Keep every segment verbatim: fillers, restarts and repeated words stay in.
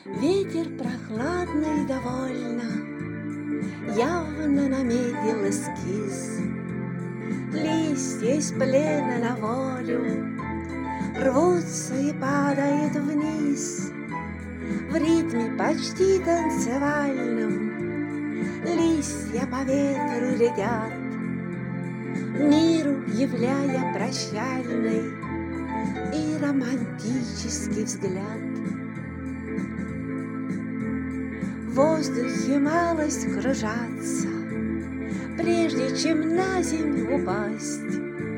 Ветер прохладный довольно явно наметил эскиз. Листья из плена на волю рвутся и падают вниз. В ритме почти танцевальном листья по ветру летят, миру являя прощальный и романтический взгляд. В воздухе малость кружатся, прежде чем на землю упасть,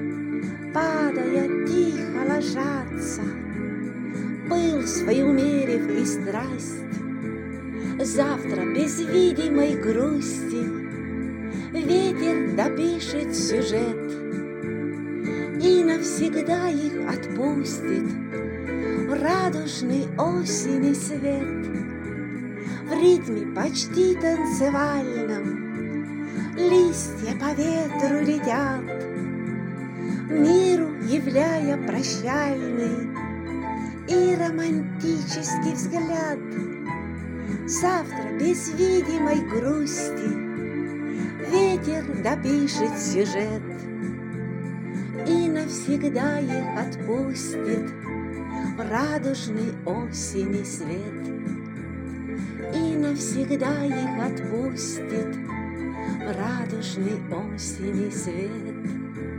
падая тихо ложатся, пыл свой умерив и страсть. Завтра без видимой грусти ветер допишет сюжет и навсегда их отпустит в радужный осенний свет. В ритме почти танцевальном листья по ветру летят, миру являя прощальный и романтический взгляд. Завтра без видимой грусти ветер допишет сюжет и навсегда их отпустит в радужный осенний свет. И навсегда их отпустит в радужный осенний свет.